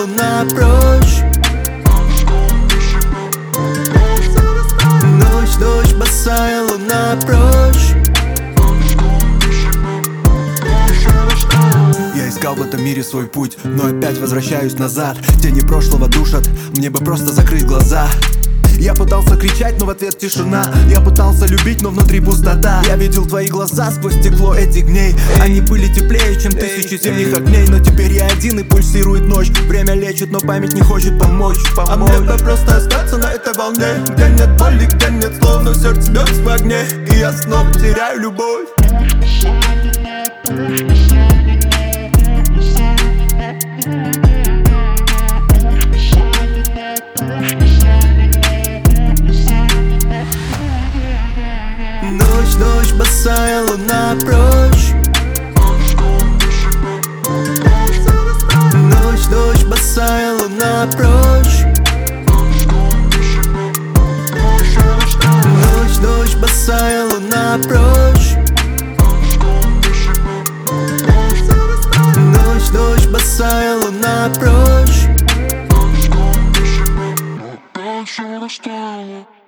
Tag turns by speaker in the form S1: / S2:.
S1: луна прочь. Ночь, ночь, босая луна прочь. Я искал в этом мире свой путь, но опять возвращаюсь назад. Тени прошлого душат, мне бы просто закрыть глаза. Я пытался кричать, но в ответ тишина. Я пытался любить, но внутри пустота. Я видел твои глаза сквозь стекло этих дней. Они были теплее, чем тысячи зимних огней. Но теперь я один и пульсирует ночь. Время лечит, но память не хочет помочь. А мне бы просто остаться на этой волне, где нет боли, где нет слов, но сердце бьется в огне. И я снова теряю любовь. Ночь, ночь, босая луна прочь. Ночь, ночь, босая луна прочь. Ночь, ночь, босая луна прочь. Ночь, ночь, босая луна прочь.